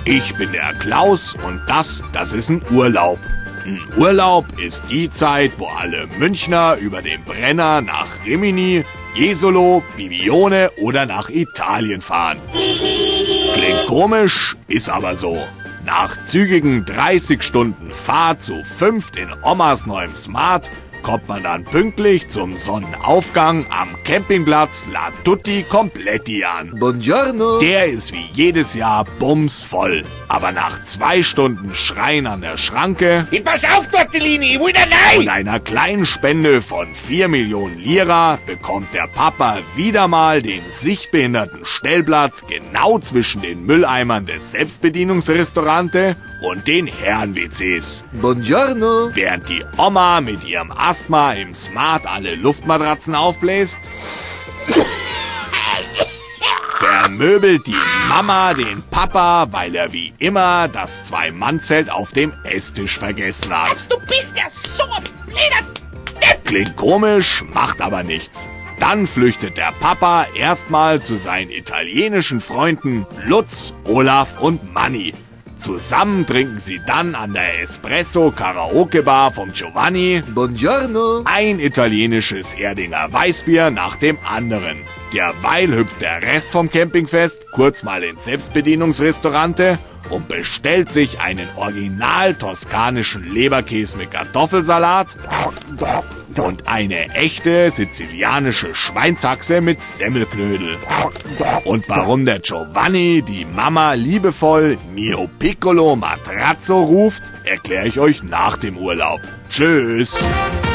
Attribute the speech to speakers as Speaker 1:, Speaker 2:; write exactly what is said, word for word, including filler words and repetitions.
Speaker 1: Ich bin der Klaus und das, das ist ein Urlaub. Ein Urlaub ist die Zeit, wo alle Münchner über den Brenner nach Rimini, Jesolo, Bibione oder nach Italien fahren. Klingt komisch, ist aber so. Nach zügigen dreißig Stunden Fahrt zu fünft in Omas neuem Smart kommt man dann pünktlich zum Sonnenaufgang am Campingplatz La Tutti Completi an.
Speaker 2: Buongiorno.
Speaker 1: Der ist wie jedes Jahr bumsvoll. Aber nach zwei Stunden Schreien an der Schranke
Speaker 3: Ich pass auf, Tortellini, ich will da rein!
Speaker 1: und einer kleinen Spende von vier Millionen Lira bekommt der Papa wieder mal den sichtbehinderten Stellplatz genau zwischen den Mülleimern des Selbstbedienungsrestaurante und den Herren-W Cs.
Speaker 2: Buongiorno.
Speaker 1: Während die Oma mit ihrem Asthma im Smart alle Luftmatratzen aufbläst, vermöbelt die Mama den Papa, weil er wie immer das Zwei-Mann-Zelt auf dem Esstisch vergessen hat.
Speaker 3: Du bist ja so ein blöder Depp!
Speaker 1: Klingt komisch, macht aber nichts. Dann flüchtet der Papa erstmal zu seinen italienischen Freunden Lutz, Olaf und Manni. Zusammen trinken sie dann an der Espresso-Karaoke-Bar vom Giovanni
Speaker 2: Buongiorno.
Speaker 1: ein italienisches Erdinger Weißbier nach dem anderen. Derweil hüpft der Rest vom Campingfest kurz mal ins Selbstbedienungsrestaurante und bestellt sich einen original toskanischen Leberkäse mit Kartoffelsalat und eine echte sizilianische Schweinshaxe mit Semmelknödel. Und warum der Giovanni die Mama liebevoll Mio Piccolo Matrazzo ruft, erkläre ich euch nach dem Urlaub. Tschüss!